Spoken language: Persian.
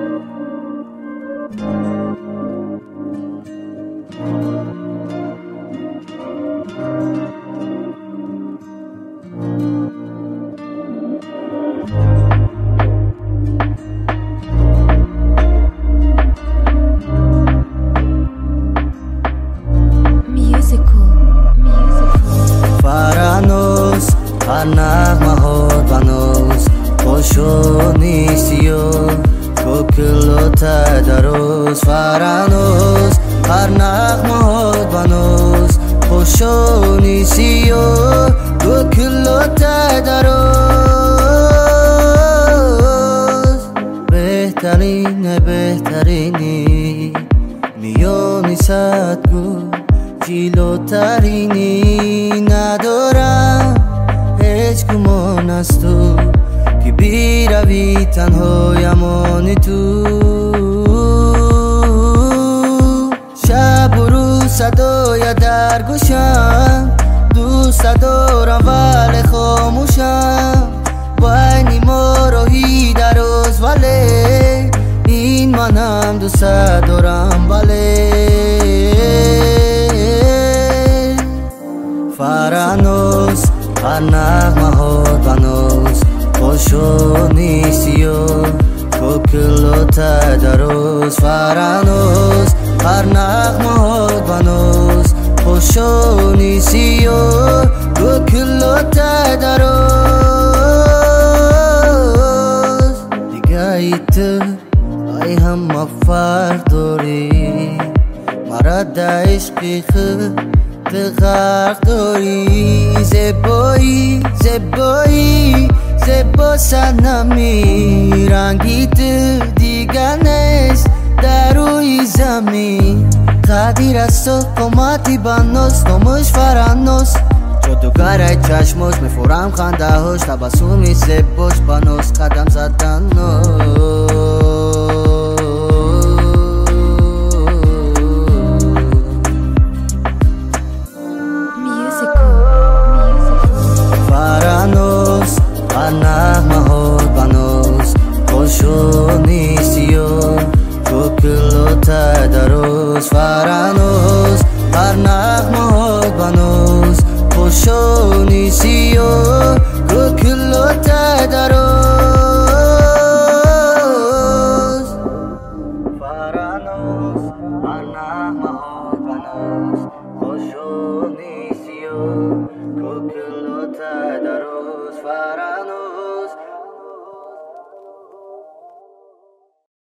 فرانوس هر نغمه ها بنوس خوشو نیستی و کوکلو تدروس فرانوس هر نغمه ها بنوس خوشو نیستی و کوکلو تدروس بهترینی میونی صدگو جلوترینی ندارم هیچ گمان از تو که بیروی تنهایمانی تو شب و روز صدای در گوشم دوست دارم ولی خاموشم بین ما راهی در روز ولی این منم دوست دارم ولی فرانوس هر نغمه ها بنوس خوشو نیستی و کوکلو تدروس فرانوس هر نغمه ها بنوس خوشو نیستی و کوکلو تدروس دیگه ایت ای هم مفرداری مرد عشقی خود غرق داری زبا سنمی رنگیت دیگر نیست در روی زمین قدیر است و قامتی بناس نامش فرانوس جادوگره چشمش میفورم خنده هاش تبسمی زباش بناس قدم زدن